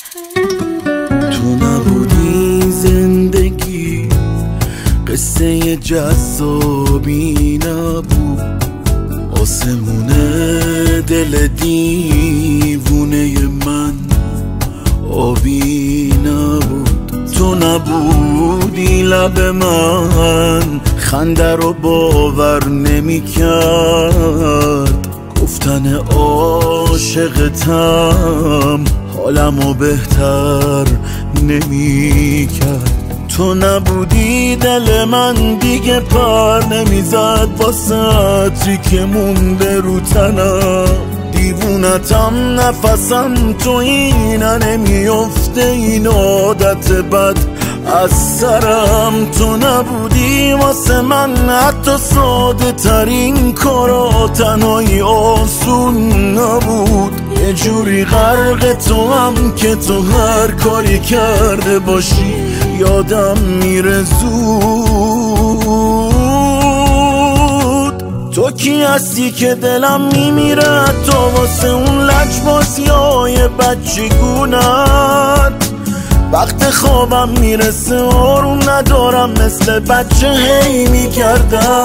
تو نبودی زندگی قصه جذابی نبود، آسمون دل دیوونه من آبی نبود. تو نبودی لب من خنده رو باور نمی کرد، گفتن عاشقتم حالمو بهتر نمی کرد. تو نبودی دل من دیگه پر نمیزد واسه عطری که مونده رو تنم، دیوونتم نفسم تو اینه نمیفته این عادت بد از سرم. تو نبودی واسه من حتی ساده ترین کارا تنهایی آسون نبود، یه جوری غرق تو هم که تو هر کاری کرده باشی یادم میره زود. تو کی هستی که دلم میمیره تو واسه اون لجبازیای بچگونت، وقت خوابم میرسه آروم ندارم مثل بچه هی میکردم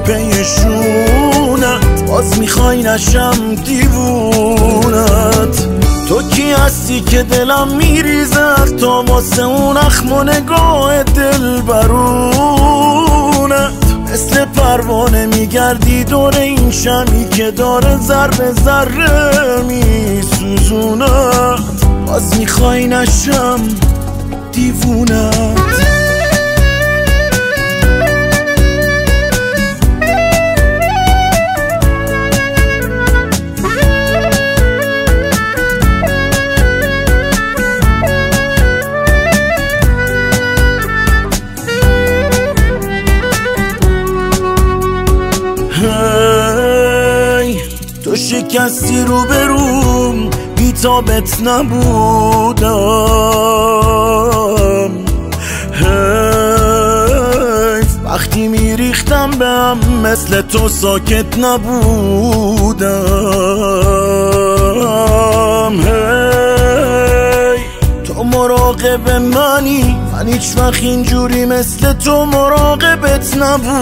پیشونت، باز میخوای نشم دیوونت. تو کی هستی که دلم میریزه تا واسه اون اخم و نگاه دل برونت، مثل پروانه میگردی دور این شمی که داره ذره ذره میسوزونت، باز میخوای نشم دیوونت. تو شکستی رو بروم بی‌تابت نبودم، وقتی میریختم به هم مثل تو ساکت نبودم. تو مراقب منی، من هیچ وقت اینجوری مثل تو مراقبت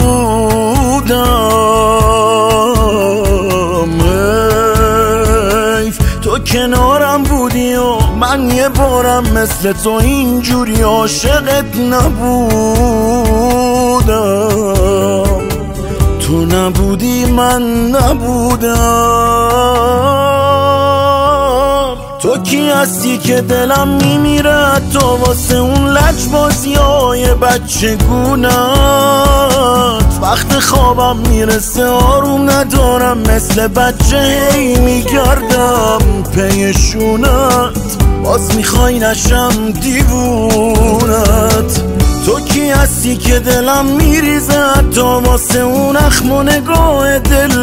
نبودم. تو کنارم بودی و من یه بارم مثل تو اینجوری عاشقت نبودم. تو نبودی من نبودم. تو کی هستی که دلم میمیره تو واسه اون لجبازیای بچگونت، وقت خوابم میرسه آروم ندارم مثل بچه هی میگردم پیشونت، باز میخوای نشم دیوونت. تو کی هستی که دلم میریزه تا واسه اون اخم و نگاه دل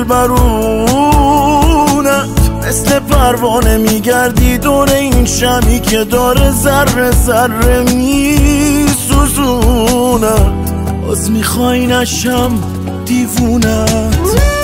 برونت، مثل پروانه میگردی دور این شمی که داره ذره ذره میسوزونت، باز میخوای نشم دیوونت.